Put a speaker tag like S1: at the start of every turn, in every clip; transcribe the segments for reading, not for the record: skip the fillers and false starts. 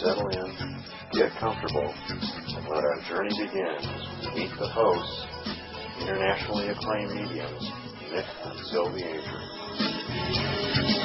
S1: settle in, get comfortable, and let our journey begin as we meet the hosts, internationally acclaimed mediums, Mick and Sylvie Avery.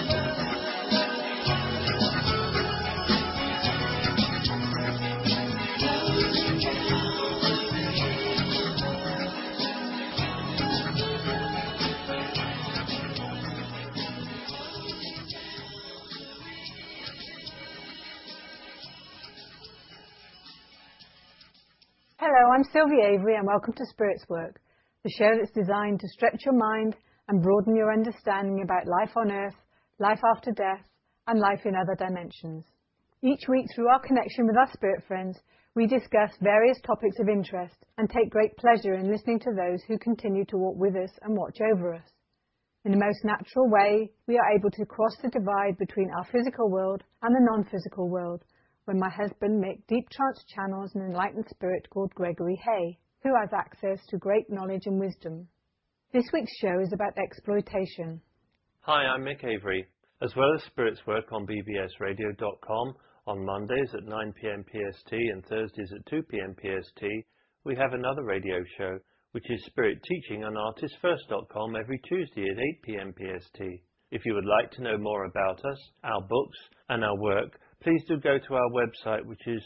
S2: Hello, I'm Sylvie Avery and welcome to Spirits Work, the show that's designed to stretch your mind and broaden your understanding about life on Earth, life after death, and life in other dimensions. Each week, through our connection with our spirit friends, we discuss various topics of interest and take great pleasure in listening to those who continue to walk with us and watch over us. In the most natural way, we are able to cross the divide between our physical world and the non-physical world, when my husband Mick deep trance channels an enlightened spirit called Gregory Hay, who has access to great knowledge and wisdom. This week's show is about exploitation.
S3: Hi, I'm Mick Avery. As well as Spirits Work on bbsradio.com on Mondays at 9 p.m. PST and Thursdays at 2 p.m. PST, we have another radio show, which is Spirit Teaching on artistfirst.com every Tuesday at 8 p.m. PST. If you would like to know more about us, our books, and our work, please do go to our website, which is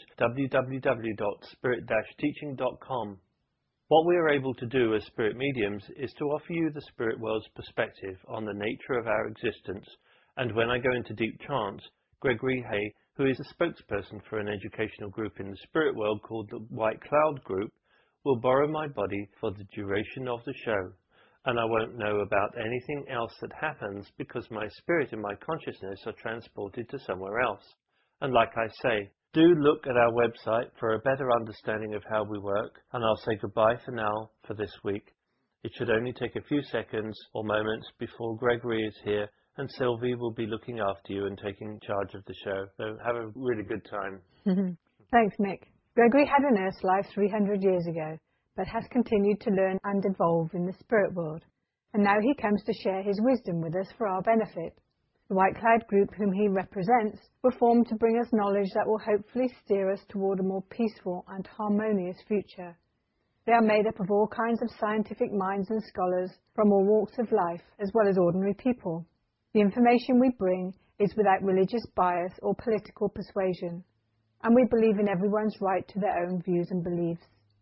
S3: www.spirit-teaching.com. What we are able to do as spirit mediums is to offer you the spirit world's perspective on the nature of our existence, and when I go into deep trance, Gregory Hay, who is a spokesperson for an educational group in the spirit world called the White Cloud Group, will borrow my body for the duration of the show. And I won't know about anything else that happens because my spirit and my consciousness are transported to somewhere else. And like I say, do look at our website for a better understanding of how we work, and I'll say goodbye for now for this week. It should only take a few seconds or moments before Gregory is here, and Sylvie will be looking after you and taking charge of the show. So have a really good time.
S2: Thanks, Mick. Gregory had an Earth life 300 years ago, but has continued to learn and evolve in the spirit world. And now he comes to share his wisdom with us for our benefit. The White Cloud Group, whom he represents, were formed to bring us knowledge that will hopefully steer us toward a more peaceful and harmonious future. They are made up of all kinds of scientific minds and scholars from all walks of life, as well as ordinary people. The information we bring is without religious bias or political persuasion, and we believe in everyone's right to their own views and beliefs.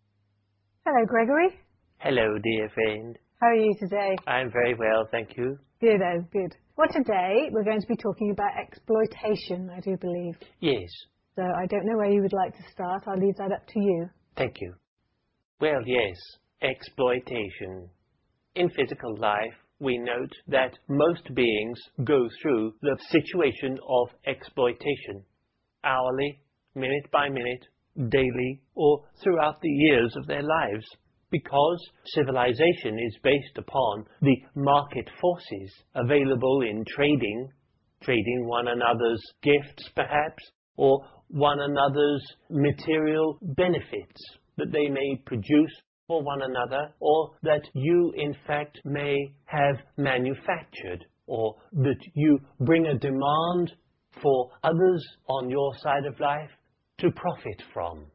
S2: Hello, Gregory.
S3: Hello, dear friend.
S2: How are you today?
S3: I'm very well, thank you.
S2: Good, good. Well, today we're going to be talking about exploitation, I do believe.
S3: Yes.
S2: So I don't know where you would like to start. I'll leave that up to you.
S3: Thank you. Well, yes, exploitation. In physical life, we note that most beings go through the situation of exploitation, hourly, minute by minute, daily, or throughout the years of their lives. Because civilization is based upon the market forces available in trading one another's gifts perhaps, or one another's material benefits that they may produce for one another, or that you in fact may have manufactured, or that you bring a demand for others on your side of life to profit from.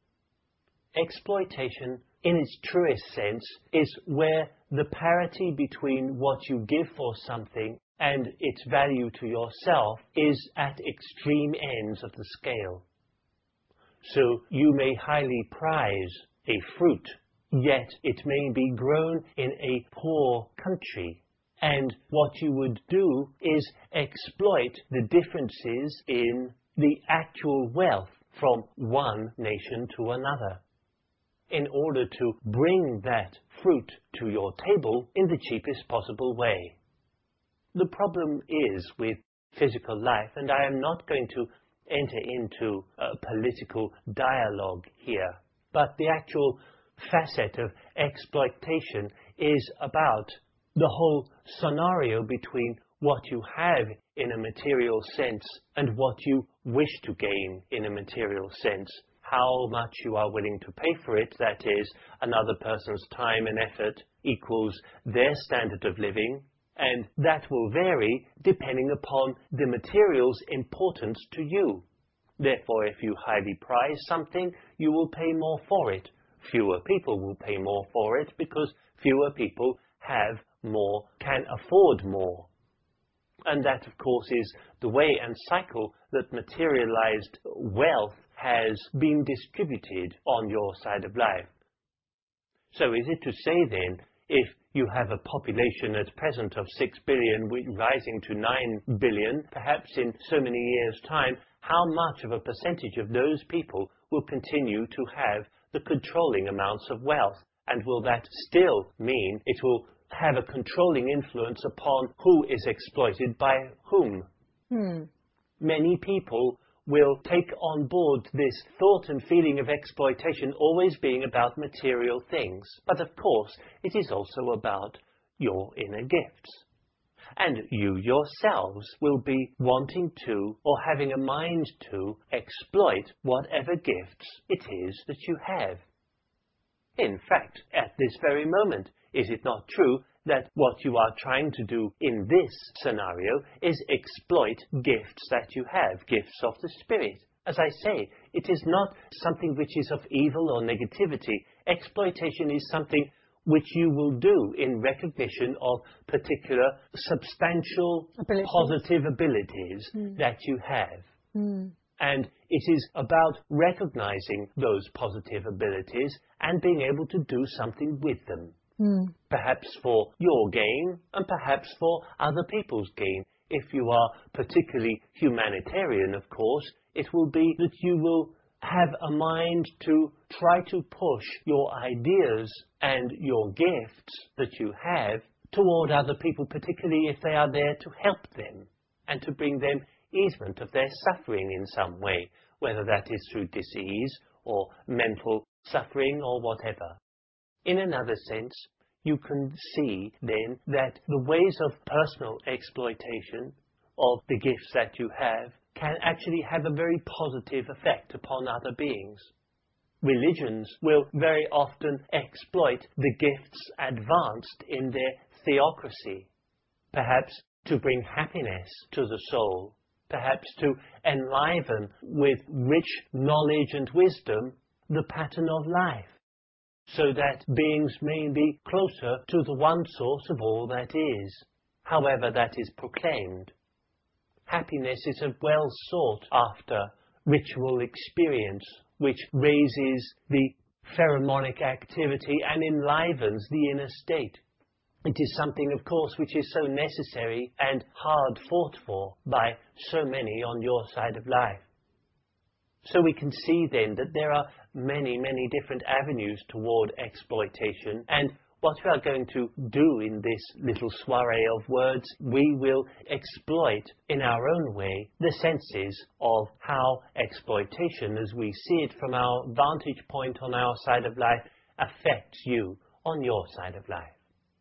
S3: Exploitation, in its truest sense, is where the parity between what you give for something and its value to yourself is at extreme ends of the scale. So you may highly prize a fruit, yet it may be grown in a poor country. And what you would do is exploit the differences in the actual wealth from one nation to another, in order to bring that fruit to your table in the cheapest possible way. The problem is with physical life, and I am not going to enter into a political dialogue here, but the actual facet of exploitation is about the whole scenario between what you have in a material sense and what you wish to gain in a material sense. How much you are willing to pay for it, that is, another person's time and effort equals their standard of living, and that will vary depending upon the material's importance to you. Therefore, if you highly prize something, you will pay more for it. Fewer people will pay more for it because fewer people have more, can afford more. And that, of course, is the way and cycle that materialized wealth has been distributed on your side of life. So is it to say then, if you have a population at present of 6 billion rising to 9 billion, perhaps in so many years' time, how much of a percentage of those people will continue to have the controlling amounts of wealth? And will that still mean it will have a controlling influence upon who is exploited by whom? Many people will take on board this thought and feeling of exploitation always being about material things. But of course, it is also about your inner gifts. And you yourselves will be wanting to, or having a mind to, exploit whatever gifts it is that you have. In fact, at this very moment, is it not true that what you are trying to do in this scenario is exploit gifts that you have, gifts of the Spirit? As I say, it is not something which is of evil or negativity. Exploitation is something which you will do in recognition of particular substantial positive abilities that you have. And it is about recognizing those positive abilities and being able to do something with them. Perhaps for your gain and perhaps for other people's gain. If you are particularly humanitarian, of course, it will be that you will have a mind to try to push your ideas and your gifts that you have toward other people, particularly if they are there to help them and to bring them easement of their suffering in some way, whether that is through disease or mental suffering or whatever. In another sense, you can see then that the ways of personal exploitation of the gifts that you have can actually have a very positive effect upon other beings. Religions will very often exploit the gifts advanced in their theocracy, perhaps to bring happiness to the soul, perhaps to enliven with rich knowledge and wisdom the pattern of life, so that beings may be closer to the one source of all that is, however that is proclaimed. Happiness is a well sought after ritual experience which raises the pheromonic activity and enlivens the inner state. It is something, of course, which is so necessary and hard fought for by so many on your side of life. So we can see then that there are many, many different avenues toward exploitation, and what we are going to do in this little soiree of words, we will exploit in our own way the senses of how exploitation, as we see it from our vantage point on our side of life, affects you on your side of life.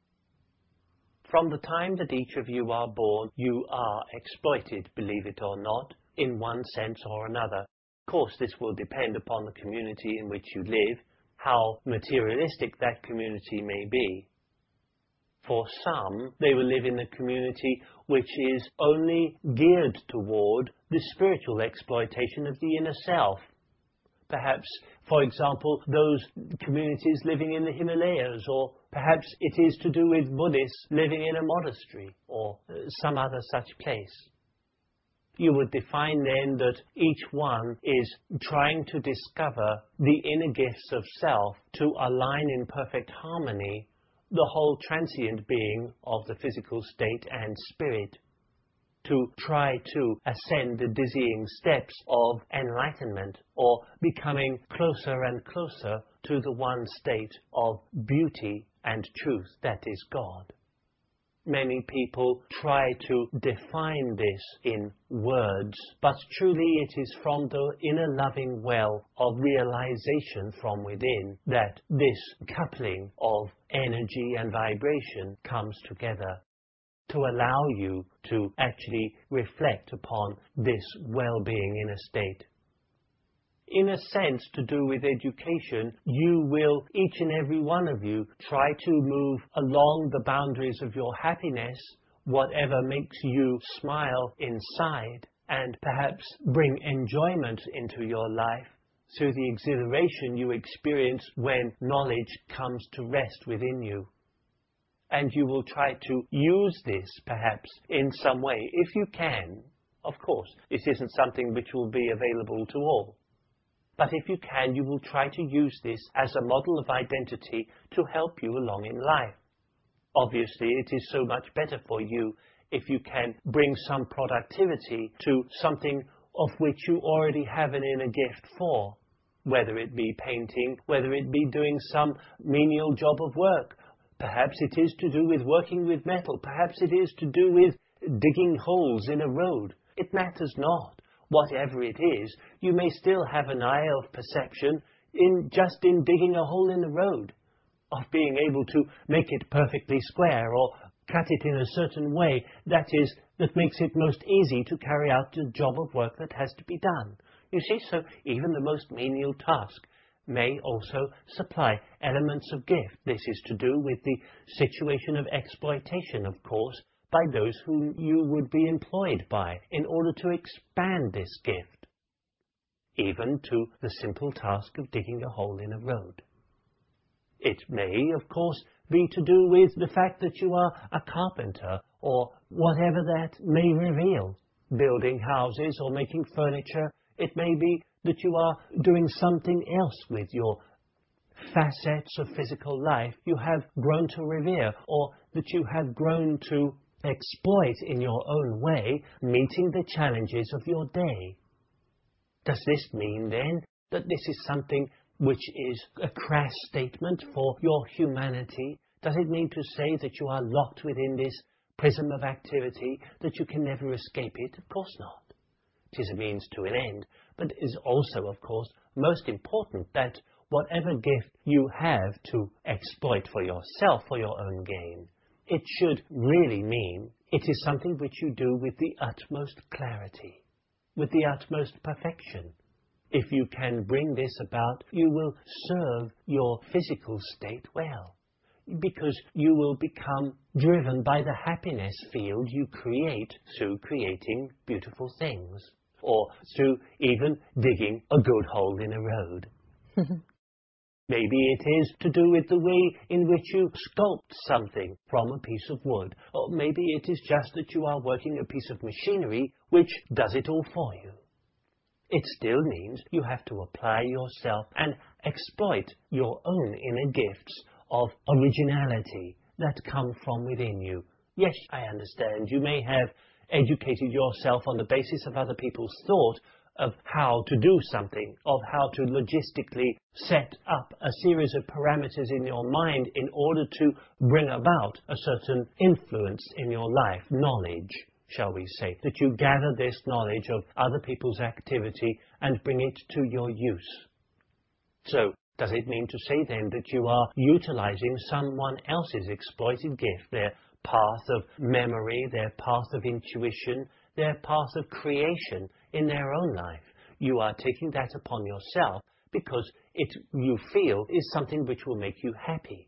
S3: From the time that each of you are born, you are exploited, believe it or not, in one sense or another. Of course, this will depend upon the community in which you live, how materialistic that community may be. For some, they will live in a community which is only geared toward the spiritual exploitation of the inner self. Perhaps, for example, those communities living in the Himalayas, or perhaps it is to do with Buddhists living in a monastery, or some other such place. You would define then that each one is trying to discover the inner gifts of self to align in perfect harmony the whole transient being of the physical state and spirit, to try to ascend the dizzying steps of enlightenment, or becoming closer and closer to the one state of beauty and truth that is God. Many people try to define this in words, but truly it is from the inner loving well of realization from within that this coupling of energy and vibration comes together to allow you to actually reflect upon this well-being inner state. In a sense, to do with education, you will, each and every one of you, try to move along the boundaries of your happiness, whatever makes you smile inside, and perhaps bring enjoyment into your life through the exhilaration you experience when knowledge comes to rest within you. And you will try to use this, perhaps, in some way, if you can. Of course, this isn't something which will be available to all. But if you can, you will try to use this as a model of identity to help you along in life. Obviously, it is so much better for you if you can bring some productivity to something of which you already have an inner gift for, whether it be painting, whether it be doing some menial job of work. Perhaps it is to do with working with metal. Perhaps it is to do with digging holes in a road. It matters not. Whatever it is, you may still have an eye of perception in digging a hole in the road, of being able to make it perfectly square or cut it in a certain way that makes it most easy to carry out the job of work that has to be done. You see, so even the most menial task may also supply elements of gift. This is to do with the situation of exploitation, of course, by those whom you would be employed by in order to expand this gift, even to the simple task of digging a hole in a road. It may, of course, be to do with the fact that you are a carpenter, or whatever that may reveal, building houses or making furniture. It may be that you are doing something else with your facets of physical life you have grown to revere, or that you have grown to exploit in your own way, meeting the challenges of your day. Does this mean, then, that this is something which is a crass statement for your humanity? Does it mean to say that you are locked within this prism of activity, that you can never escape it? Of course not. It is a means to an end, but it is also, of course, most important that whatever gift you have to exploit for yourself, for your own gain, it should really mean it is something which you do with the utmost clarity, with the utmost perfection. If you can bring this about, you will serve your physical state well, because you will become driven by the happiness field you create through creating beautiful things, or through even digging a good hole in a road. Maybe it is to do with the way in which you sculpt something from a piece of wood, or maybe it is just that you are working a piece of machinery which does it all for you. It still means you have to apply yourself and exploit your own inner gifts of originality that come from within you. Yes, I understand. You may have educated yourself on the basis of other people's thought of how to do something, of how to logistically set up a series of parameters in your mind in order to bring about a certain influence in your life, knowledge, shall we say, that you gather this knowledge of other people's activity and bring it to your use. So, does it mean to say then that you are utilizing someone else's exploited gift, their path of memory, their path of intuition, their path of creation in their own life? You are taking that upon yourself because it, you feel, is something which will make you happy.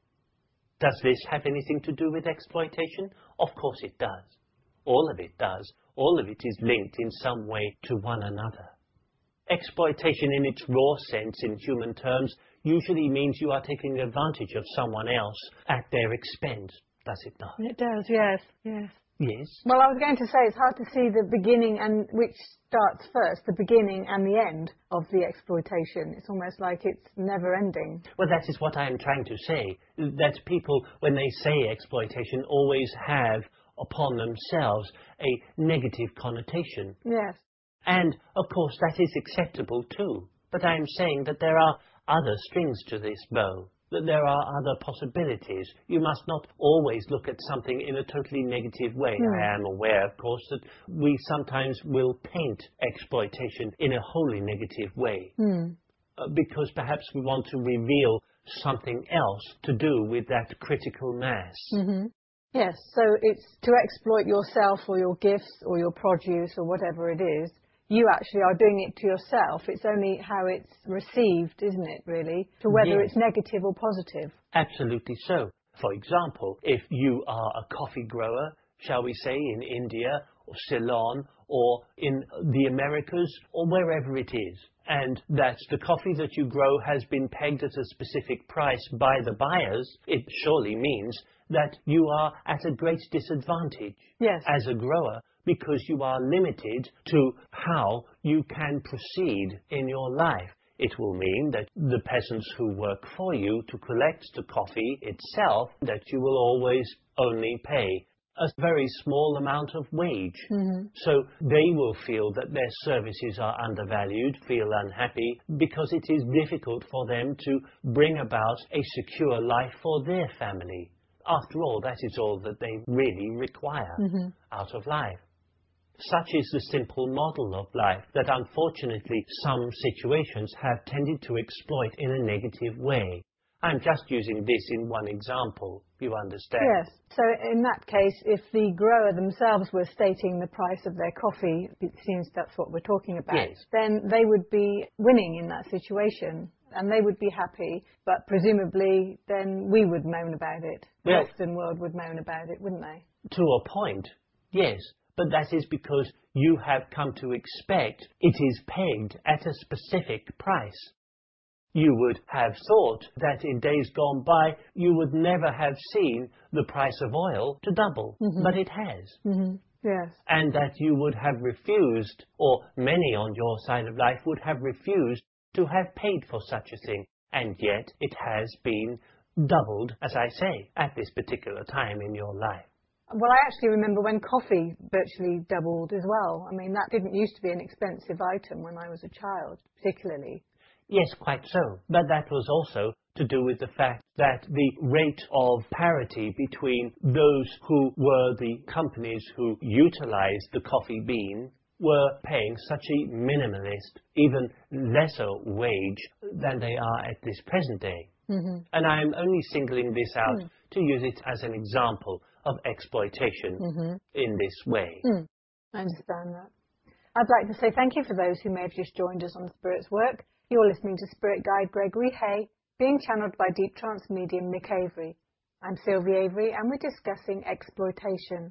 S3: Does this have anything to do with exploitation? Of course it does. All of it does. All of it is linked in some way to one another. Exploitation in its raw sense in human terms usually means you are taking advantage of someone else at their expense, does it not?
S2: It does, yes, yes.
S3: Yes.
S2: Well, I was going to say it's hard to see the beginning and which starts first, the beginning and the end of the exploitation. It's almost like it's never ending.
S3: Well, that is what I am trying to say, that people, when they say exploitation, always have upon themselves a negative connotation.
S2: Yes.
S3: And, of course, that is acceptable too. But I am saying that there are other strings to this bow, that there are other possibilities. You must not always look at something in a totally negative way. I am aware, of course, that we sometimes will paint exploitation in a wholly negative way, because perhaps we want to reveal something else to do with that critical mass.
S2: Yes, so it's to exploit yourself or your gifts or your produce or whatever it is. You actually are doing it to yourself. It's only how it's received, isn't it, really, to whether it's negative or positive.
S3: Absolutely so. For example, if you are a coffee grower, shall we say, in India or Ceylon or in the Americas or wherever it is, and that the coffee that you grow has been pegged at a specific price by the buyers, it surely means that you are at a great disadvantage as a grower, because you are limited to how you can proceed in your life. It will mean that the peasants who work for you to collect the coffee itself, that you will always only pay a very small amount of wage. So they will feel that their services are undervalued, feel unhappy, because it is difficult for them to bring about a secure life for their family. After all, that is all that they really require out of life. Such is the simple model of life that unfortunately some situations have tended to exploit in a negative way. I'm just using this in one example, you understand?
S2: Yes. So in that case, if the grower themselves were stating the price of their coffee, it seems that's what we're talking about, then they would be winning in that situation and they would be happy, but presumably then we would moan about it. The Western world would moan about it, wouldn't they?
S3: To a point, yes. But that is because you have come to expect it is pegged at a specific price. You would have thought that in days gone by you would never have seen the price of oil to double, but it has.
S2: Yes.
S3: And that you would have refused, or many on your side of life would have refused to have paid for such a thing, and yet it has been doubled, as I say, at this particular time in your life.
S2: Well, I actually remember when coffee virtually doubled as well. I mean, that didn't used to be an expensive item when I was a child, particularly.
S3: Yes, quite so. But that was also to do with the fact that the rate of parity between those who were the companies who utilized the coffee bean were paying such a minimalist, even lesser wage than they are at this present day. And I'm only singling this out to use it as an example of exploitation in this way.
S2: I understand that. I'd like to say thank you for those who may have just joined us on Spirit's Work. You're listening to Spirit Guide Gregory Hay, being channeled by Deep Trance medium Mick Avery. I'm Sylvie Avery and we're discussing exploitation.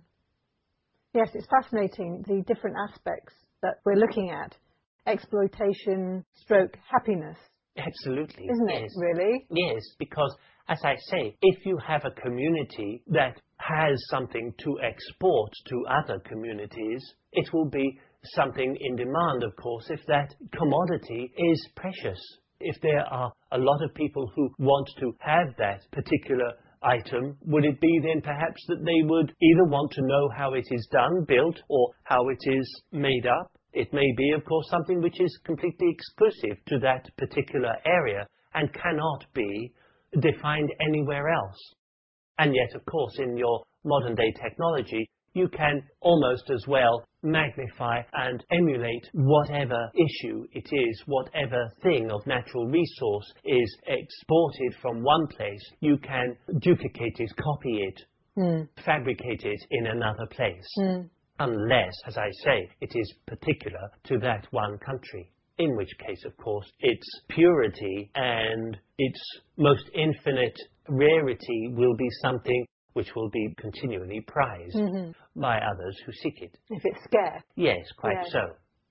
S2: Yes, it's fascinating, the different aspects that we're looking at. Exploitation stroke happiness.
S3: Absolutely.
S2: Isn't it, really?
S3: Yes, because, as I say, if you have a community that has something to export to other communities, it will be something in demand, of course, if that commodity is precious. If there are a lot of people who want to have that particular item, would it be then perhaps that they would either want to know how it is done, built, or how it is made up? It may be, of course, something which is completely exclusive to that particular area and cannot be defined anywhere else. And yet, of course, in your modern-day technology, you can almost as well magnify and emulate whatever issue it is, whatever thing of natural resource is exported from one place. You can duplicate it, copy it, fabricate it in another place. Unless, as I say, it is particular to that one country. In which case, of course, its purity and its most infinite rarity will be something which will be continually prized by others who seek it.
S2: If it's scarce.
S3: Yes, quite so.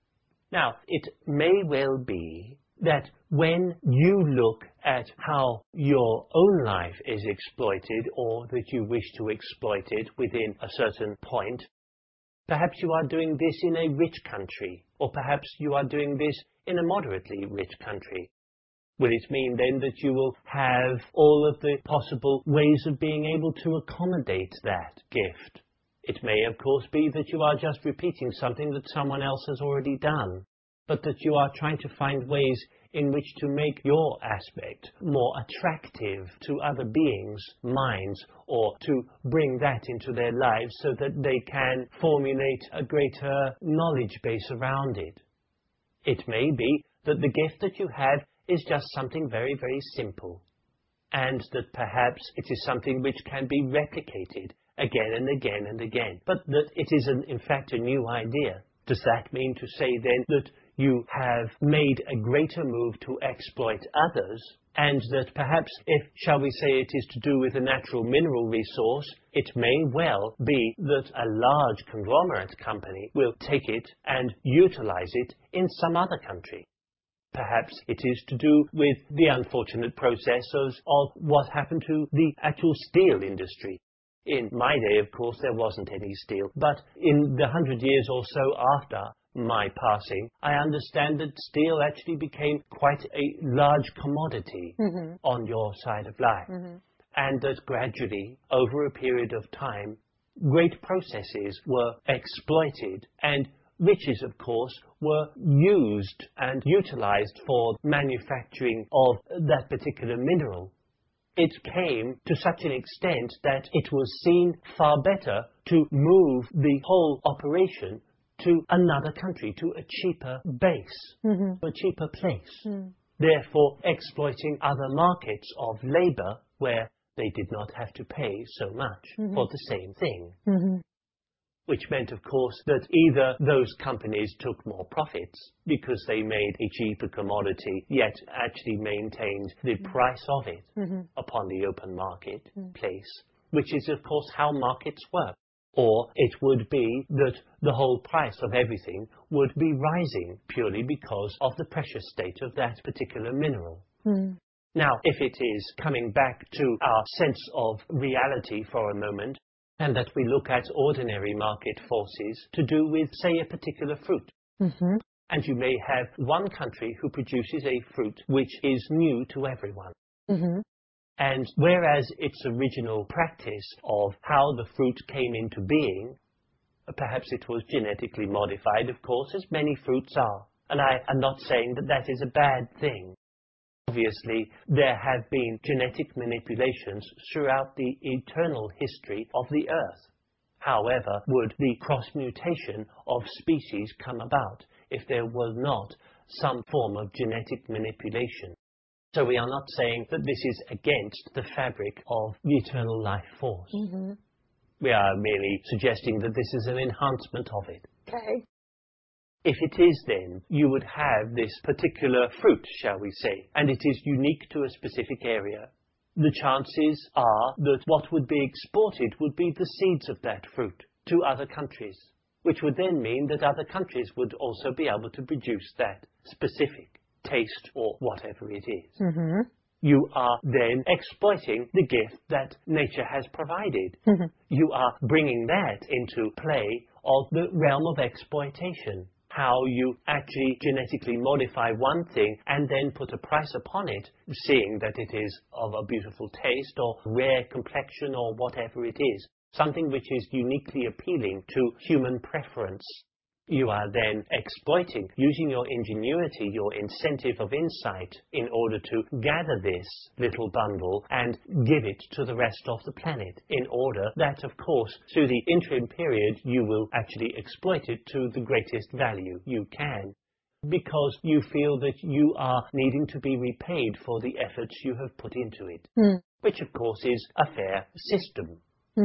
S3: Now, it may well be that when you look at how your own life is exploited, or that you wish to exploit it within a certain point, perhaps you are doing this in a rich country, or perhaps you are doing this in a moderately rich country. Will it mean then that you will have all of the possible ways of being able to accommodate that gift? It may, of course, be that you are just repeating something that someone else has already done, but that you are trying to find ways in which to make your aspect more attractive to other beings' minds, or to bring that into their lives so that they can formulate a greater knowledge base around it. It may be that the gift that you have is just something very, very simple, and that perhaps it is something which can be replicated again and again and again, but that it is in fact a new idea. Does that mean to say then that you have made a greater move to exploit others and that perhaps if, shall we say, it is to do with a natural mineral resource, it may well be that a large conglomerate company will take it and utilize it in some other country. Perhaps it is to do with the unfortunate processes of what happened to the actual steel industry. In my day, of course, there wasn't any steel, but in the 100 years or so after my passing, I understand that steel actually became quite a large commodity on your side of life, and that gradually, over a period of time, great processes were exploited, and riches, of course, were used and utilized for manufacturing of that particular mineral. It came to such an extent that it was seen far better to move the whole operation to another country, to a cheaper base, a cheaper place, therefore exploiting other markets of labor where they did not have to pay so much for the same thing. Which meant, of course, that either those companies took more profits because they made a cheaper commodity, yet actually maintained the price of it upon the open market place, which is, of course, how markets work. Or it would be that the whole price of everything would be rising purely because of the precious state of that particular mineral. Now, if it is coming back to our sense of reality for a moment, and that we look at ordinary market forces to do with, say, a particular fruit. And you may have one country who produces a fruit which is new to everyone. And whereas its original practice of how the fruit came into being, perhaps it was genetically modified, of course, as many fruits are. And I am not saying that that is a bad thing. Obviously, there have been genetic manipulations throughout the eternal history of the Earth. However, would the cross-mutation of species come about if there was not some form of genetic manipulation? So we are not saying that this is against the fabric of the eternal life force. We are merely suggesting that this is an enhancement of it.
S2: Okay.
S3: If it is, then, you would have this particular fruit, shall we say, and it is unique to a specific area. The chances are that what would be exported would be the seeds of that fruit to other countries, which would then mean that other countries would also be able to produce that specific taste or whatever it is. You are then exploiting the gift that nature has provided. You are bringing that into play of the realm of exploitation. How you actually genetically modify one thing and then put a price upon it, seeing that it is of a beautiful taste or rare complexion or whatever it is, something which is uniquely appealing to human preference. You are then exploiting, using your ingenuity, your incentive of insight, in order to gather this little bundle and give it to the rest of the planet, in order that, of course, through the interim period, you will actually exploit it to the greatest value you can, because you feel that you are needing to be repaid for the efforts you have put into it, which, of course, is a fair system.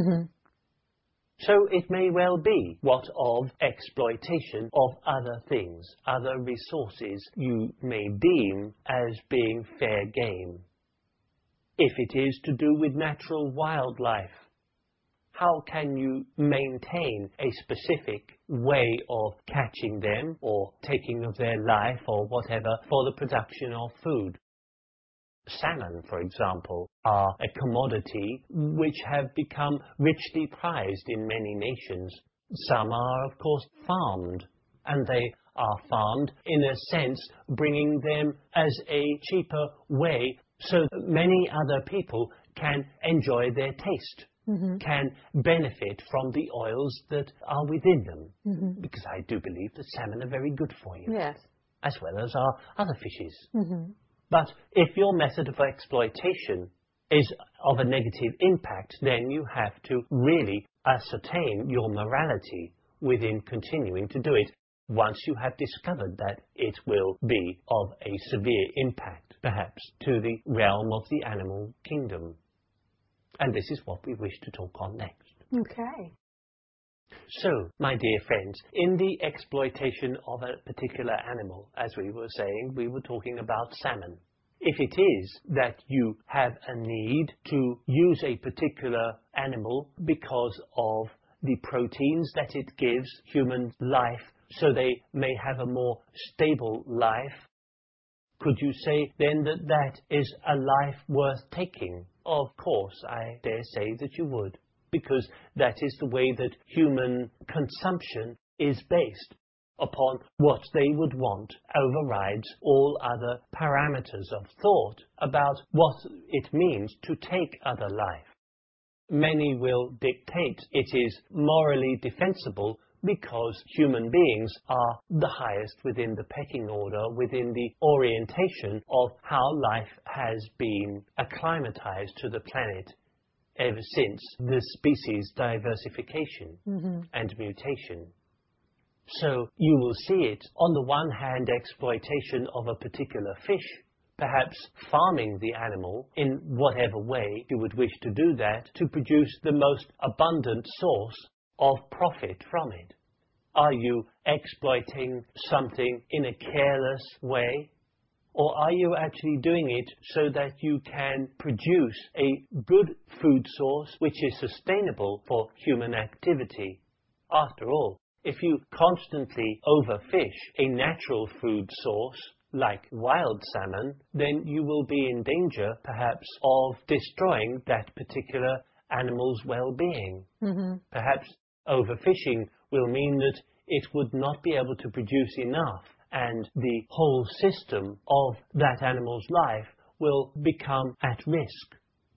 S3: So it may well be what of exploitation of other things, other resources you may deem as being fair game. If it is to do with natural wildlife, how can you maintain a specific way of catching them or taking of their life or whatever for the production of food? Salmon, for example, are a commodity which have become richly prized in many nations. Some are, of course, farmed, and they are farmed, in a sense, bringing them as a cheaper way so that many other people can enjoy their taste, can benefit from the oils that are within them. Because I do believe that salmon are very good for you, as well as our other fishes. But if your method of exploitation is of a negative impact, then you have to really ascertain your morality within continuing to do it, once you have discovered that it will be of a severe impact, perhaps, to the realm of the animal kingdom. And this is what we wish to talk on next.
S2: Okay.
S3: So, my dear friends, in the exploitation of a particular animal, as we were saying, we were talking about salmon. If it is that you have a need to use a particular animal because of the proteins that it gives human life so they may have a more stable life, could you say then that that is a life worth taking? Of course, I dare say that you would, because that is the way that human consumption is based. Upon what they would want overrides all other parameters of thought about what it means to take other life. Many will dictate it is morally defensible because human beings are the highest within the pecking order, within the orientation of how life has been acclimatized to the planet ever since the species diversification and mutation. So you will see it, on the one hand, exploitation of a particular fish, perhaps farming the animal in whatever way you would wish to do that to produce the most abundant source of profit from it. Are you exploiting something in a careless way? Or are you actually doing it so that you can produce a good food source which is sustainable for human activity? After all, if you constantly overfish a natural food source, like wild salmon, then you will be in danger, perhaps, of destroying that particular animal's well-being. Perhaps overfishing will mean that it would not be able to produce enough, and the whole system of that animal's life will become at risk.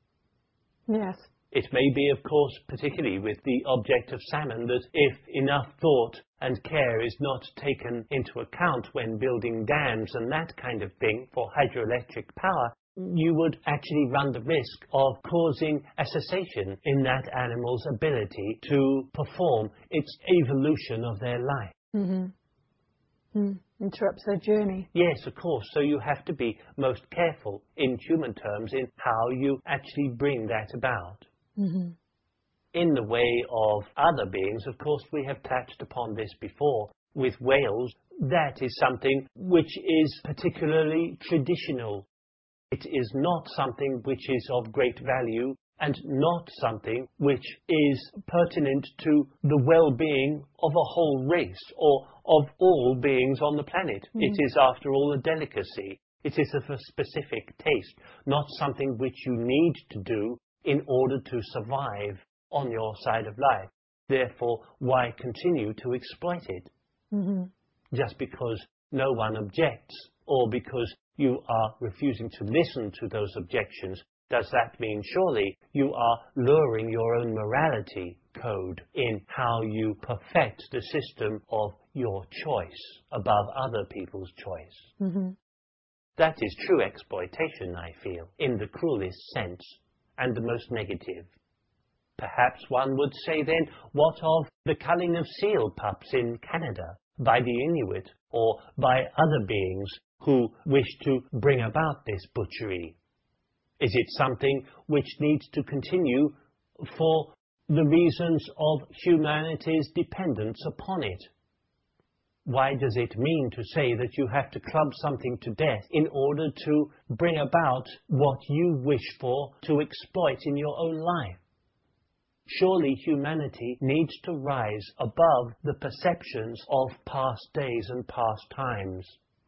S2: Yes.
S3: It may be, of course, particularly with the object of salmon, that if enough thought and care is not taken into account when building dams and that kind of thing for hydroelectric power, you would actually run the risk of causing a cessation in that animal's ability to perform its evolution of their life.
S2: Interrupts their journey.
S3: Yes, of course. So you have to be most careful in human terms in how you actually bring that about. In the way of other beings, of course, we have touched upon this before. With whales, that is something which is particularly traditional. It is not something which is of great value and not something which is pertinent to the well-being of a whole race or of all beings on the planet. It is, after all, a delicacy. It is of a specific taste, not something which you need to do in order to survive on your side of life. Therefore, why continue to exploit it? Just because no one objects, or because you are refusing to listen to those objections, does that mean surely you are lowering your own morality code in how you perfect the system of your choice above other people's choice? That is true exploitation, I feel, in the cruelest sense and the most negative. Perhaps one would say then, what of the culling of seal pups in Canada by the Inuit or by other beings who wish to bring about this butchery? Is it something which needs to continue for the reasons of humanity's dependence upon it? Why does it mean to say that you have to club something to death in order to bring about what you wish for to exploit in your own life? Surely humanity needs to rise above the perceptions of past days and past times.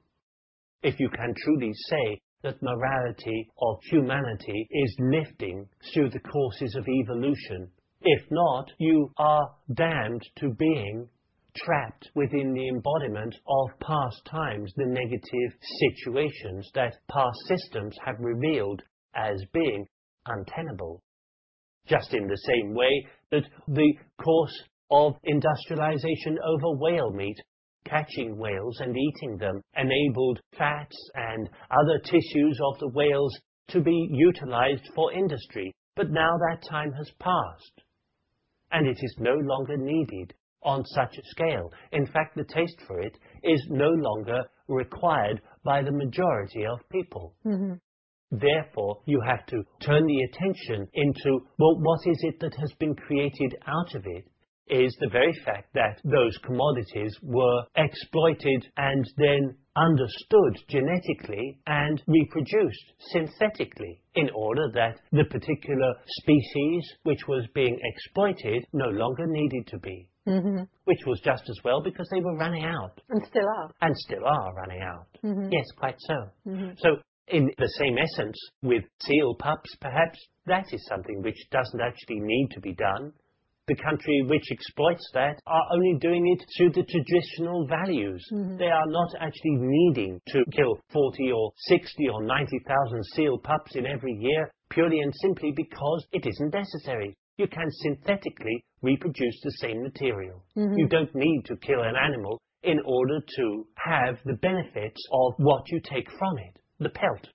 S3: If you can truly say that morality of humanity is lifting through the courses of evolution, if not, you are damned to being trapped within the embodiment of past times, the negative situations that past systems have revealed as being untenable. Just in the same way that the course of industrialization over whale meat, catching whales and eating them, enabled fats and other tissues of the whales to be utilized for industry. But now that time has passed, and it is no longer needed on such a scale. In fact, the taste for it is no longer required by the majority of people. Therefore, you have to turn the attention into, well, what is it that has been created out of it is the very fact that those commodities were exploited and then understood genetically and reproduced synthetically in order that the particular species which was being exploited no longer needed to be.
S2: Mm-hmm.
S3: Which was just as well because they were running out.
S2: And still are.
S3: And still are running out.
S2: Mm-hmm.
S3: Yes, quite so.
S2: Mm-hmm.
S3: So in the same essence with seal pups, perhaps that is something which doesn't actually need to be done. The country which exploits that are only doing it through the traditional values.
S2: Mm-hmm.
S3: They are not actually needing to kill 40 or 60 or 90,000 seal pups in every year purely and simply because it isn't necessary. You can synthetically reproduce the same material.
S2: Mm-hmm.
S3: You don't need to kill an animal in order to have the benefits of what you take from it, the pelt.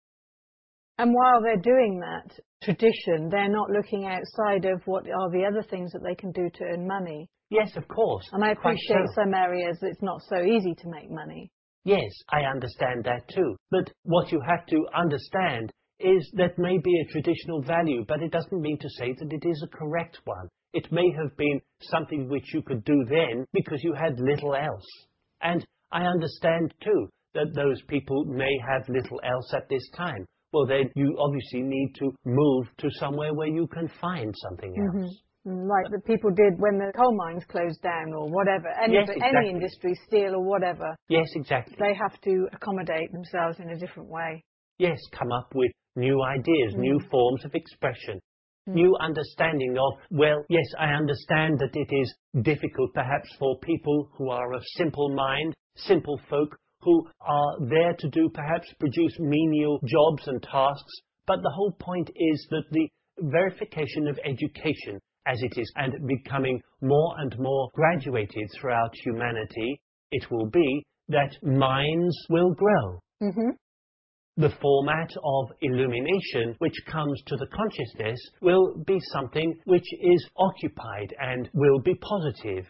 S2: And while they're doing that tradition, they're not looking outside of what are the other things that they can do to earn money.
S3: Yes, of course.
S2: And I appreciate
S3: so.
S2: some areas it's not so easy to make money.
S3: Yes, I understand that too. But what you have to understand is that may be a traditional value, but it doesn't mean to say that it is a correct one. It may have been something which you could do then because you had little else. And I understand too that those people may have little else at this time. Well, then you obviously need to move to somewhere where you can find something else.
S2: Mm-hmm. Like the people did when the coal mines closed down or whatever. Any industry, steel or whatever.
S3: Yes, exactly.
S2: They have to accommodate themselves in a different way.
S3: Yes, come up with new ideas, new forms of expression, new understanding of, well, yes, I understand that it is difficult perhaps for people who are of simple mind, simple folk, who are there to do perhaps produce menial jobs and tasks, but the whole point is that the verification of education as it is and becoming more and more graduated throughout humanity, it will be that minds will grow.
S2: Mm-hmm.
S3: The format of illumination which comes to the consciousness will be something which is occupied and will be positive,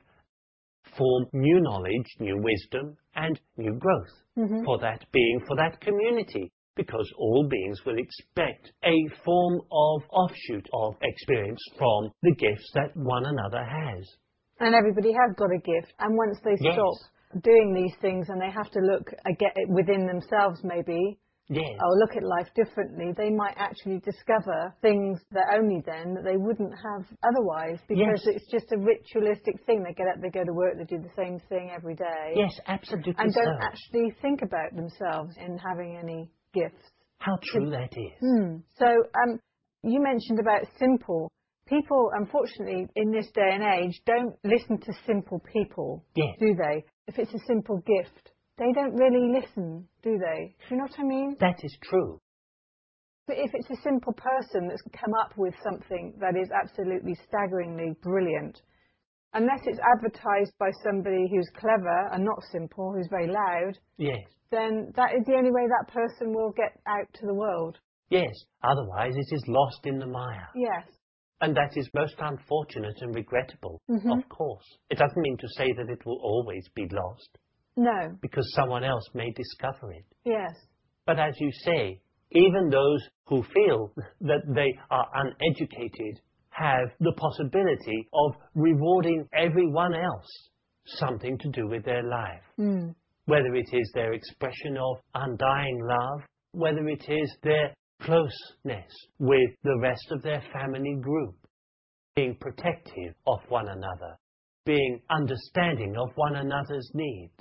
S3: form new knowledge, new wisdom, and new growth for that being, for that community, because all beings will expect a form of offshoot of experience from the gifts that one another has.
S2: And everybody has got a gift, and once they stop doing these things and they have to look at it within themselves maybe, or look at life differently, they might actually discover things that only then that they wouldn't have otherwise, because it's just a ritualistic thing. They get up, they go to work, they do the same thing every day.
S3: Yes, absolutely.
S2: And don't actually think about themselves in having any gifts.
S3: How true that is.
S2: So you mentioned about simple. People, unfortunately, in this day and age, don't listen to simple people, do they? If it's a simple gift, they don't really listen, do they? Do you know what I mean?
S3: That is true.
S2: But if it's a simple person that's come up with something that is absolutely staggeringly brilliant, unless it's advertised by somebody who's clever and not simple, who's very loud, then that is the only way that person will get out to the world.
S3: Yes, otherwise it is lost in the mire.
S2: Yes.
S3: And that is most unfortunate and regrettable, of course. It doesn't mean to say that it will always be lost.
S2: No.
S3: Because someone else may discover it.
S2: Yes.
S3: But as you say, even those who feel that they are uneducated have the possibility of rewarding everyone else something to do with their life. Whether it is their expression of undying love, whether it is their closeness with the rest of their family group, being protective of one another, being understanding of one another's needs.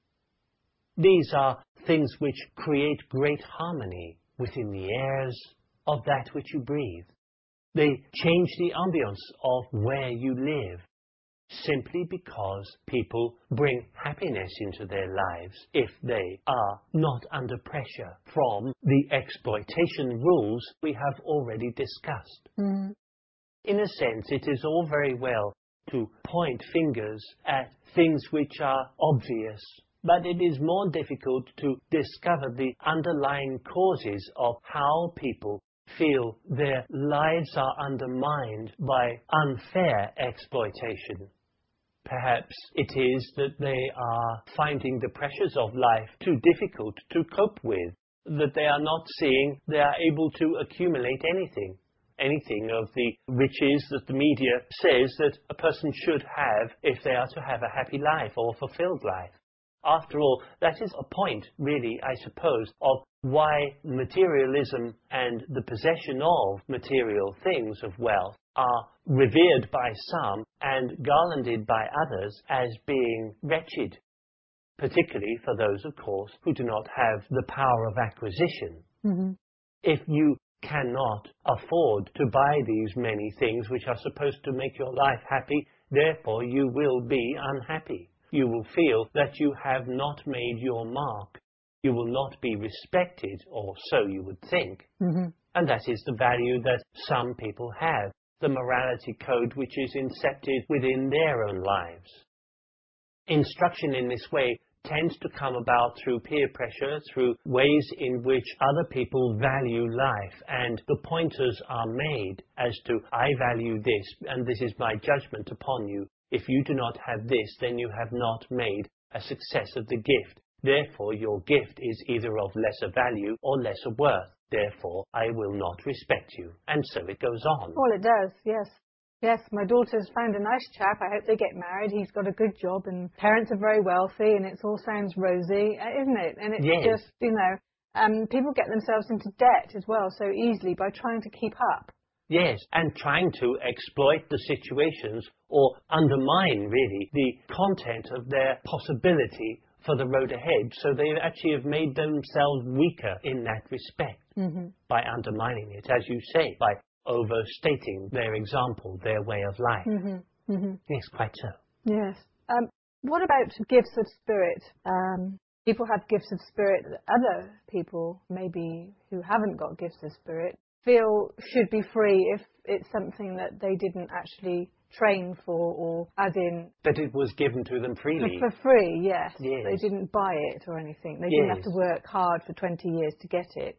S3: These are things which create great harmony within the airs of that which you breathe. They change the ambience of where you live, simply because people bring happiness into their lives if they are not under pressure from the exploitation rules we have already discussed. In a sense, it is all very well to point fingers at things which are obvious, but it is more difficult to discover the underlying causes of how people feel their lives are undermined by unfair exploitation. Perhaps it is that they are finding the pressures of life too difficult to cope with, that they are not seeing they are able to accumulate anything anything of the riches that the media says that a person should have if they are to have a happy life or a fulfilled life. After all, that is a point, really, I suppose, of why materialism and the possession of material things of wealth are revered by some and garlanded by others as being wretched, particularly for those, of course, who do not have the power of acquisition.
S2: Mm-hmm.
S3: If you cannot afford to buy these many things which are supposed to make your life happy, therefore you will be unhappy. You will feel that you have not made your mark. You will not be respected, or so you would think.
S2: Mm-hmm.
S3: And that is the value that some people have, the morality code which is incepted within their own lives. Instruction in this way tends to come about through peer pressure, through ways in which other people value life, and the pointers are made as to, I value this, and this is my judgment upon you. If you do not have this, then you have not made a success of the gift. Therefore, your gift is either of lesser value or lesser worth. Therefore, I will not respect you. And so it goes on.
S2: Well, it does, yes. Yes, my daughter's found a nice chap. I hope they get married. He's got a good job and parents are very wealthy and it all sounds rosy, isn't it? And it's
S3: Yes.
S2: just, people get themselves into debt as well so easily by trying to keep up.
S3: Yes, and trying to exploit the situations or undermine, really, the content of their possibility for the road ahead. So they actually have made themselves weaker in that respect by undermining it, as you say, by overstating their example, their way of life.
S2: Mm-hmm. Mm-hmm.
S3: Yes, quite so.
S2: Yes. What about gifts of spirit? People have gifts of spirit that other people, maybe who haven't got gifts of spirit, feel should be free if it's something that they didn't actually train for, or as in...
S3: That it was given to them freely.
S2: For free, yes.
S3: Yes.
S2: They didn't buy it or anything. They didn't have to work hard for 20 years to get it.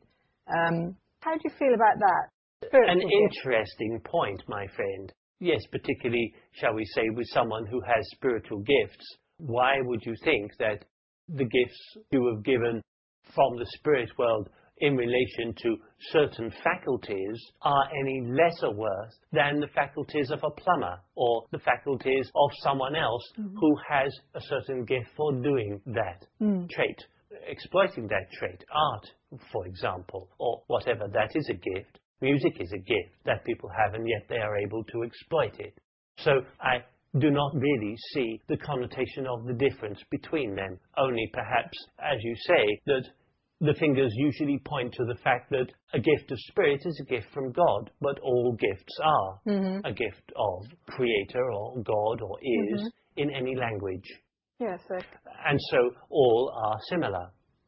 S2: How do you feel about that?
S3: An interesting point, my friend. Yes, particularly, shall we say, with someone who has spiritual gifts. Why would you think that the gifts you have given from the spirit world in relation to certain faculties are any lesser worth than the faculties of a plumber or the faculties of someone else who has a certain gift for doing that trait, exploiting that trait, art, for example, or whatever that is a gift. Music is a gift that people have, and yet they are able to exploit it. So I do not really see the connotation of the difference between them, only perhaps, as you say, that the fingers usually point to the fact that a gift of spirit is a gift from God, but all gifts are a gift of Creator or God or is in any language.
S2: Yes.
S3: And so all are similar.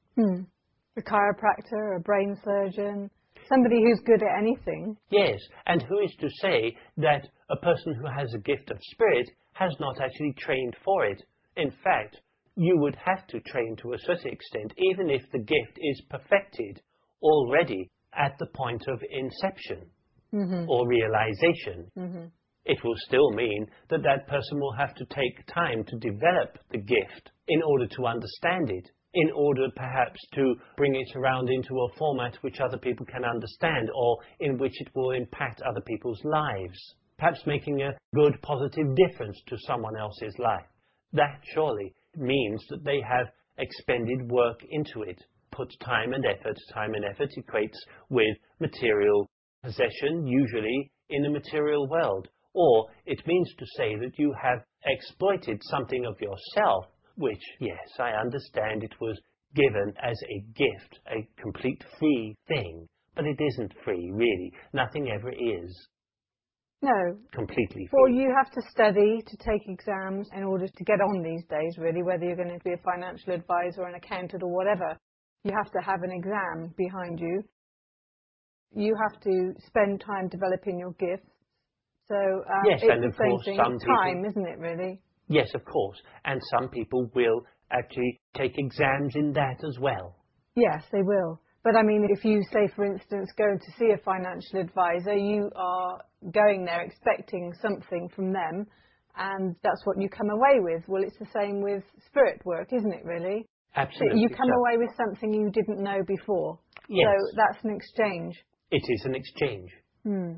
S2: A chiropractor, a brain surgeon, somebody who's good at anything.
S3: Yes, and who is to say that a person who has a gift of spirit has not actually trained for it? In fact, you would have to train to a certain extent, even if the gift is perfected already at the point of inception or realization. It will still mean that that person will have to take time to develop the gift in order to understand it, in order perhaps to bring it around into a format which other people can understand, or in which it will impact other people's lives, perhaps making a good, positive difference to someone else's life. That surely means that they have expended work into it, put time and effort. Time and effort equates with material possession, usually in the material world. Or it means to say that you have exploited something of yourself, which, yes, I understand it was given as a gift, a complete free thing. But it isn't free, really. Nothing ever is.
S2: No.
S3: Completely free.
S2: Well, you have to study to take exams in order to get on these days, really, whether you're going to be a financial advisor or an accountant or whatever. You have to have an exam behind you. You have to spend time developing your gifts. So
S3: yes,
S2: it's
S3: and
S2: the
S3: of
S2: same
S3: course,
S2: thing.
S3: some
S2: It's
S3: people,
S2: time, isn't it, really?
S3: Yes, of course. And some people will actually take exams in that as well.
S2: Yes, they will. But I mean, if you say, for instance, go to see a financial advisor, you are going there expecting something from them, and that's what you come away with. Well, it's the same with spirit work, isn't it, really?
S3: Absolutely.
S2: You come away with something you didn't know before.
S3: Yes.
S2: So that's an exchange.
S3: It is an exchange.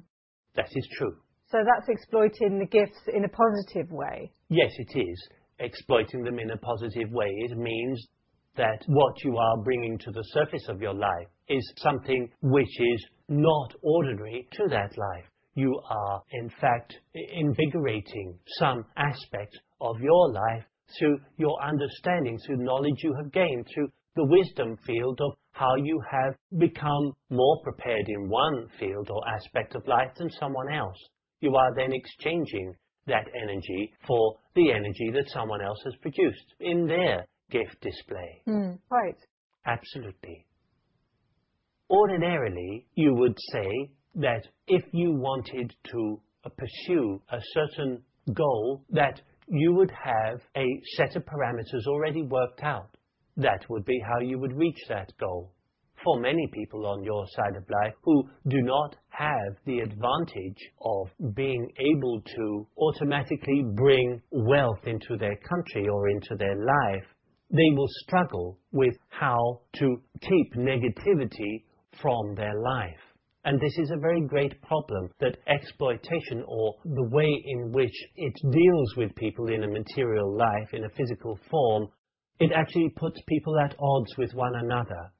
S3: That is true.
S2: So that's exploiting the gifts in a positive way.
S3: Yes, it is. Exploiting them in a positive way. It means that what you are bringing to the surface of your life is something which is not ordinary to that life. You are, in fact, invigorating some aspect of your life through your understanding, through knowledge you have gained, through the wisdom field of how you have become more prepared in one field or aspect of life than someone else. You are then exchanging that energy for the energy that someone else has produced in their gift display.
S2: Right.
S3: Absolutely. Ordinarily, you would say that if you wanted to pursue a certain goal, that you would have a set of parameters already worked out. That would be how you would reach that goal. For many people on your side of life who do not have the advantage of being able to automatically bring wealth into their country or into their life, they will struggle with how to keep negativity from their life. And this is a very great problem, that exploitation, or the way in which it deals with people in a material life, in a physical form, it actually puts people at odds with one another.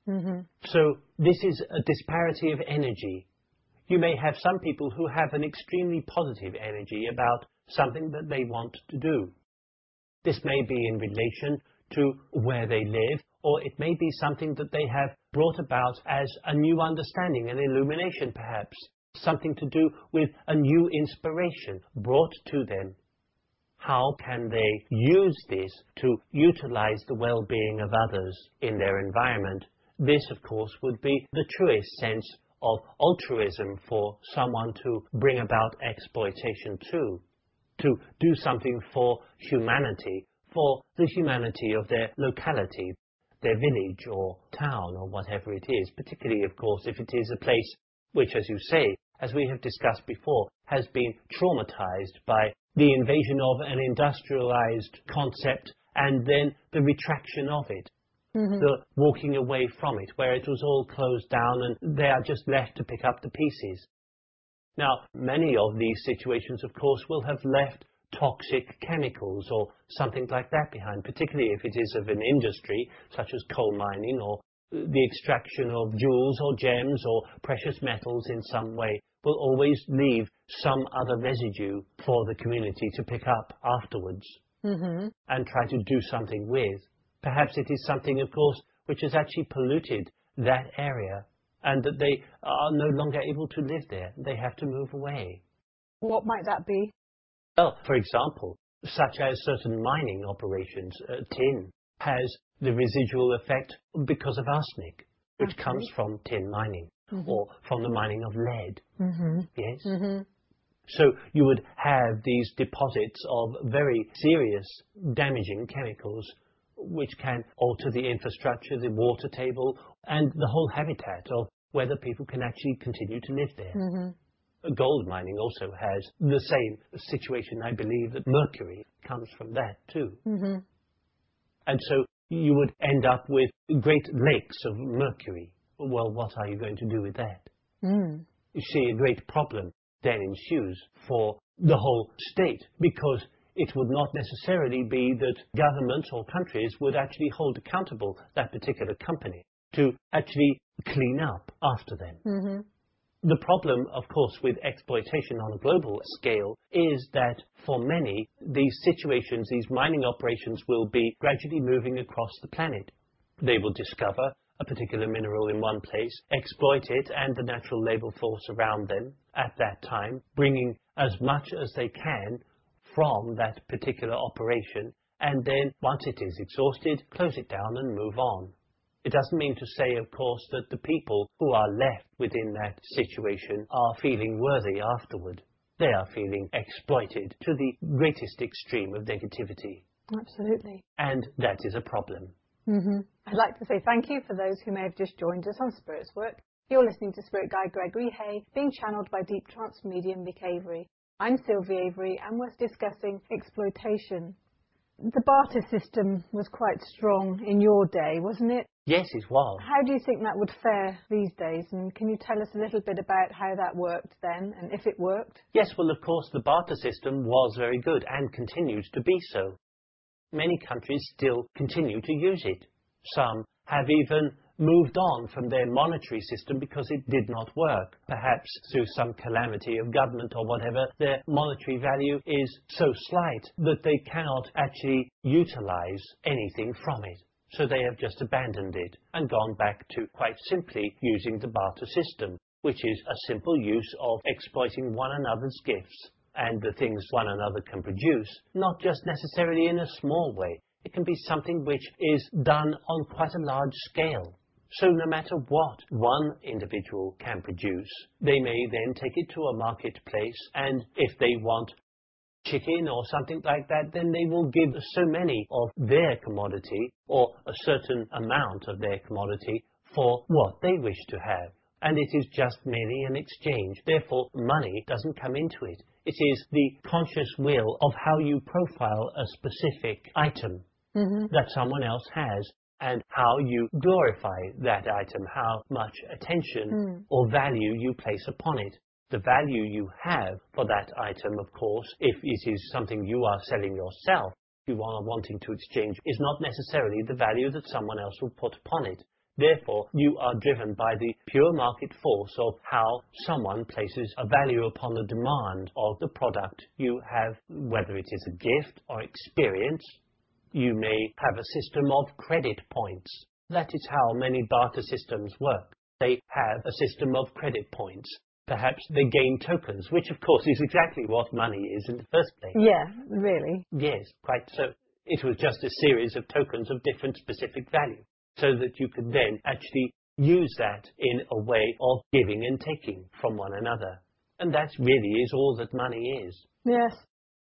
S3: So this is a disparity of energy. You may have some people who have an extremely positive energy about something that they want to do. This may be in relation to where they live, or it may be something that they have brought about as a new understanding, an illumination perhaps, something to do with a new inspiration brought to them. How can they use this to utilize the well-being of others in their environment? This, of course, would be the truest sense of altruism for someone to bring about exploitation to do something for humanity, for the humanity of their locality, their village or town or whatever it is, particularly, of course, if it is a place which, as you say, as we have discussed before, has been traumatized by the invasion of an industrialized concept and then the retraction of it. The walking away from it, where it was all closed down and they are just left to pick up the pieces. Now, many of these situations, of course, will have left toxic chemicals or something like that behind, particularly if it is of an industry such as coal mining or the extraction of jewels or gems or precious metals in some way, will always leave some other residue for the community to pick up afterwards and try to do something with. Perhaps it is something, of course, which has actually polluted that area and that they are no longer able to live there. They have to move away.
S2: What might that be?
S3: Well, for example, such as certain mining operations, tin has the residual effect because of arsenic, which comes from tin mining or from the mining of lead. Yes? So you would have these deposits of very serious damaging chemicals which can alter the infrastructure, the water table, and the whole habitat of whether people can actually continue to live there. Gold mining also has the same situation. I believe that mercury comes from that too. And so you would end up with great lakes of mercury. Well, what are you going to do with that? You see, a great problem then ensues for the whole state, because it would not necessarily be that governments or countries would actually hold accountable that particular company to actually clean up after them. The problem, of course, with exploitation on a global scale is that for many, these situations, these mining operations will be gradually moving across the planet. They will discover a particular mineral in one place, exploit it and the natural labor force around them at that time, bringing as much as they can from that particular operation, and then once it is exhausted, close it down and move on. It doesn't mean to say, of course, that the people who are left within that situation are feeling worthy afterward. They are feeling exploited to the greatest extreme of negativity.
S2: Absolutely.
S3: And that is a problem.
S2: I'd like to say thank you for those who may have just joined us on Spirits Work. You're listening to Spirit Guide Gregory Hay, being channeled by Deep Trance Medium Vic Avery. I'm Sylvie Avery, and we're discussing exploitation. The barter system was quite strong in your day, wasn't it?
S3: Yes, it was.
S2: How do you think that would fare these days? And can you tell us a little bit about how that worked then, and if it worked?
S3: Yes, well, of course, the barter system was very good and continues to be so. Many countries still continue to use it. Some have even moved on from their monetary system because it did not work. Perhaps through some calamity of government or whatever, their monetary value is so slight that they cannot actually utilize anything from it. So they have just abandoned it and gone back to quite simply using the barter system, which is a simple use of exploiting one another's gifts and the things one another can produce, not just necessarily in a small way. It can be something which is done on quite a large scale. So no matter what one individual can produce, they may then take it to a marketplace, and if they want chicken or something like that, then they will give so many of their commodity or a certain amount of their commodity for what they wish to have. And it is just merely an exchange. Therefore, money doesn't come into it. It is the conscious will of how you profile a specific item that someone else has, and how you glorify that item, how much attention or value you place upon it. The value you have for that item, of course, if it is something you are selling yourself, you are wanting to exchange, is not necessarily the value that someone else will put upon it. Therefore, you are driven by the pure market force of how someone places a value upon the demand of the product you have, whether it is a gift or experience. You may have a system of credit points. That is how many barter systems work. They have a system of credit points. Perhaps they gain tokens, which of course is exactly what money is in the first place.
S2: Yeah, really.
S3: Yes, quite so. It was just a series of tokens of different specific value, so that you could then actually use that in a way of giving and taking from one another. And that really is all that money is.
S2: Yes.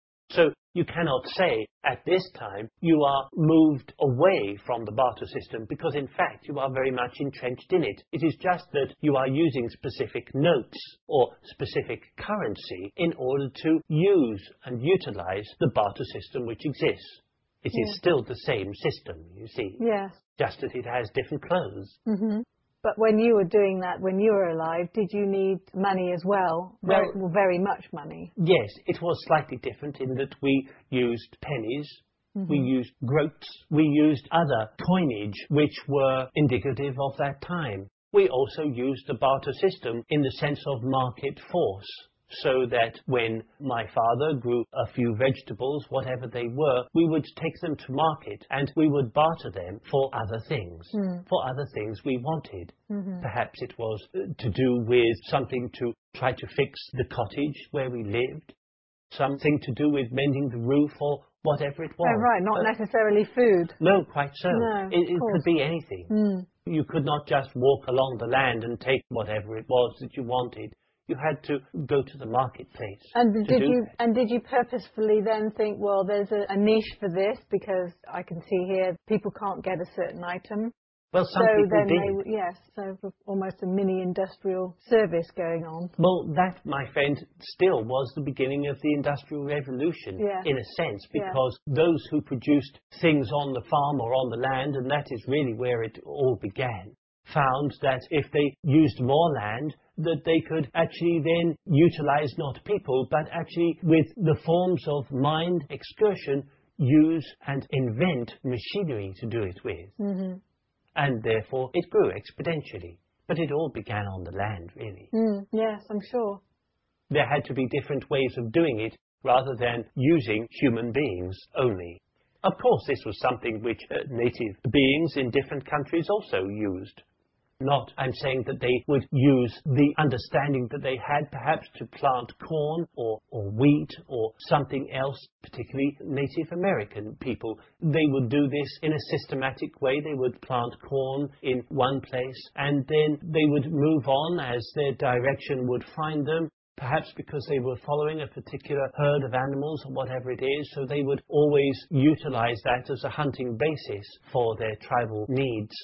S3: So you cannot say at this time you are moved away from the barter system, because in fact you are very much entrenched in it. It is just that you are using specific notes or specific currency in order to use and utilize the barter system which exists. It is still the same system, you see.
S2: Yes.
S3: Just that it has different clothes.
S2: But when you were doing that, when you were alive, did you need money as well?
S3: Well,
S2: very much money.
S3: Yes, it was slightly different in that we used pennies, we used groats, we used other coinage which were indicative of that time. We also used the barter system in the sense of market force, so that when my father grew a few vegetables, whatever they were, we would take them to market and we would barter them for other things, for other things we wanted. Perhaps it was to do with something to try to fix the cottage where we lived, something to do with mending the roof or whatever it was.
S2: Oh, right, not necessarily food.
S3: No, quite so.
S2: No,
S3: it could be anything. You could not just walk along the land and take whatever it was that you wanted. You had to go to the marketplace.
S2: And did you purposefully then think, well, there's a niche for this because I can see here people can't get a certain item?
S3: Well, some people did.
S2: Yes, so almost a mini industrial service going on.
S3: Well, that, my friend, still was the beginning of the Industrial Revolution, in a sense, because those who produced things on the farm or on the land, and that is really where it all began, found that if they used more land, that they could actually then utilize not people, but actually with the forms of mind excursion, use and invent machinery to do it with. And therefore it grew exponentially. But it all began on the land, really.
S2: Yes, I'm sure.
S3: There had to be different ways of doing it, rather than using human beings only. Of course, this was something which native beings in different countries also used. Not, I'm saying that they would use the understanding that they had perhaps to plant corn or wheat or something else, particularly Native American people. They would do this in a systematic way. They would plant corn in one place and then they would move on as their direction would find them. Perhaps because they were following a particular herd of animals or whatever it is, so they would always utilize that as a hunting basis for their tribal needs.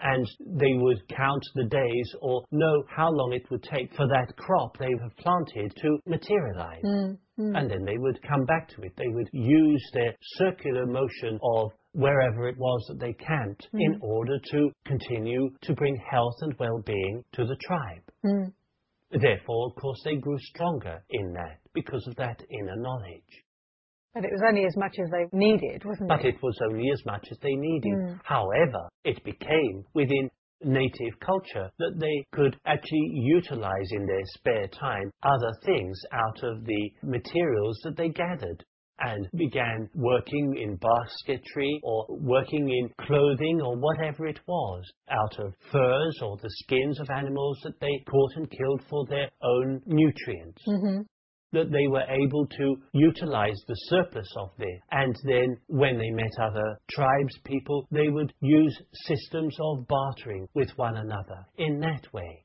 S3: and they would count the days or know how long it would take for that crop they have planted to materialize. And then they would come back to it. They would use their circular motion of wherever it was that they camped in order to continue to bring health and well-being to the tribe. Therefore, of course, they grew stronger in that because of that inner knowledge.
S2: But it was only as much as they needed, wasn't it?
S3: But it was only as much as they needed. However, it became within native culture that they could actually utilize in their spare time other things out of the materials that they gathered, and began working in basketry or working in clothing or whatever it was, out of furs or the skins of animals that they caught and killed for their own nutrients. That they were able to utilize the surplus of this. And then when they met other tribes people, they would use systems of bartering with one another in that way.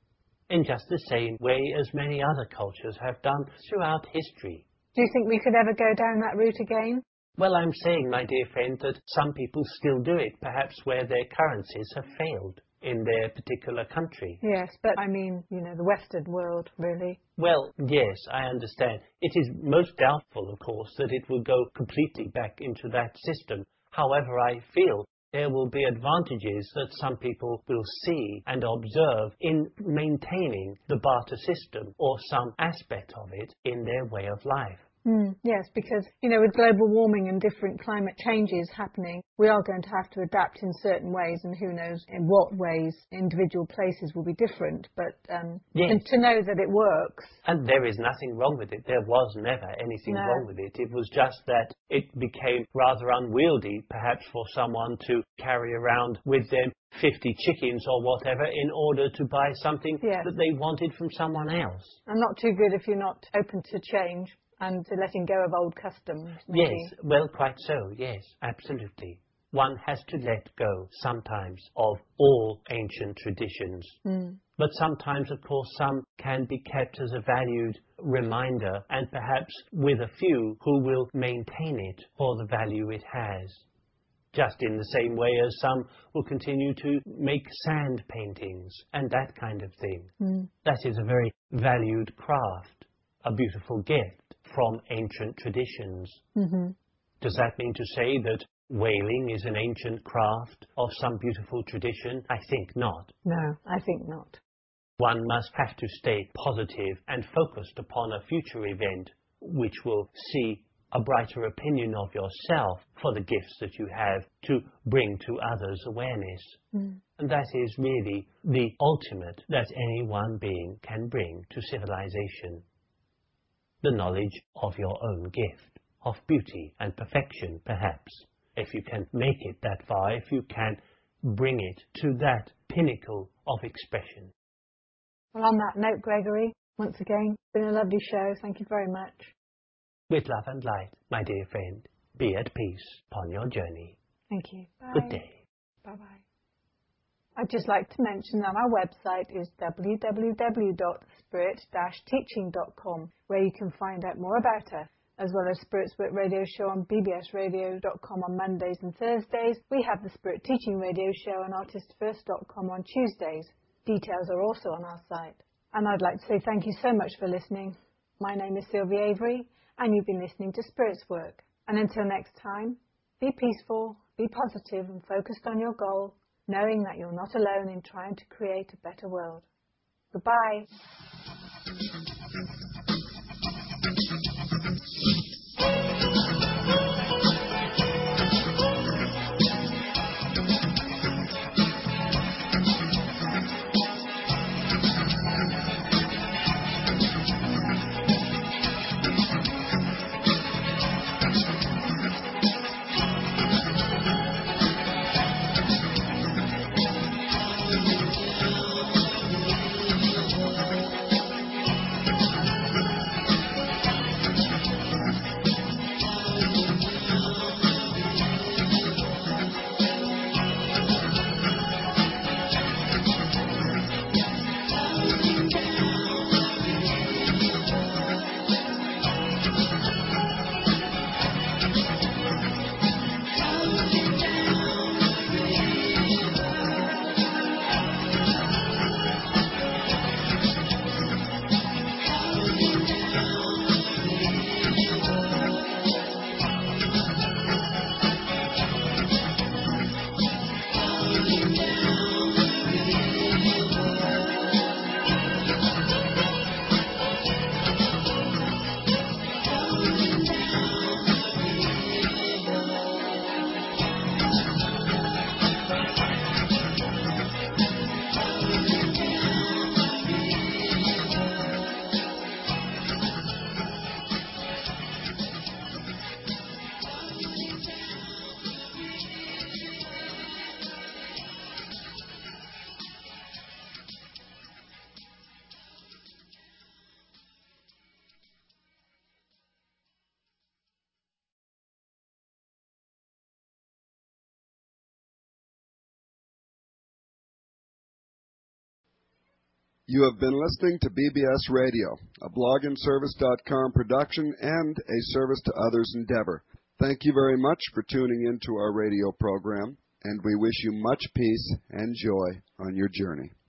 S3: In just the same way as many other cultures have done throughout history.
S2: Do you think we could ever go down that route again?
S3: Well, I'm saying, my dear friend, that some people still do it, perhaps where their currencies have failed in their particular country.
S2: Yes, but I mean, the Western world, really.
S3: Well, yes, I understand. It is most doubtful, of course, that it will go completely back into that system. However, I feel there will be advantages that some people will see and observe in maintaining the barter system or some aspect of it in their way of life.
S2: Yes, because, with global warming and different climate changes happening, we are going to have to adapt in certain ways, and who knows in what ways individual places will be different, but
S3: yes.
S2: And to know that it works.
S3: And there is nothing wrong with it. There was never anything wrong with it. It was just that it became rather unwieldy, perhaps for someone to carry around with them 50 chickens or whatever in order to buy something that they wanted from someone else.
S2: And not too good if you're not open to change and to letting go of old customs, maybe.
S3: Yes, well, quite so, yes, absolutely. One has to let go sometimes of all ancient traditions. But sometimes, of course, some can be kept as a valued reminder, and perhaps with a few who will maintain it for the value it has. Just in the same way as some will continue to make sand paintings and that kind of thing. That is a very valued craft, a beautiful gift from ancient traditions. Does that mean to say that whaling is an ancient craft of some beautiful tradition? I think not.
S2: No, I think not.
S3: One must have to stay positive and focused upon a future event which will see a brighter opinion of yourself for the gifts that you have to bring to others' awareness. And that is really the ultimate that any one being can bring to civilization. The knowledge of your own gift, of beauty and perfection, perhaps. If you can make it that far, if you can bring it to that pinnacle of expression.
S2: Well, on that note, Gregory, once again, it's been a lovely show. Thank you very much.
S3: With love and light, my dear friend, be at peace upon your journey.
S2: Thank you. Bye.
S3: Good day.
S2: Bye-bye. I'd just like to mention that our website is www.spirit-teaching.com, where you can find out more about us, as well as Spirit's Work Radio Show on bbsradio.com on Mondays and Thursdays. We have the Spirit Teaching Radio Show on artistfirst.com on Tuesdays. Details are also on our site. And I'd like to say thank you so much for listening. My name is Sylvia Avery, and you've been listening to Spirit's Work. And until next time, be peaceful, be positive and focused on your goal, knowing that you're not alone in trying to create a better world. Goodbye.
S4: You have been listening to BBS Radio, a blogandservice.com production and a service to others endeavor. Thank you very much for tuning into our radio program, and we wish you much peace and joy on your journey.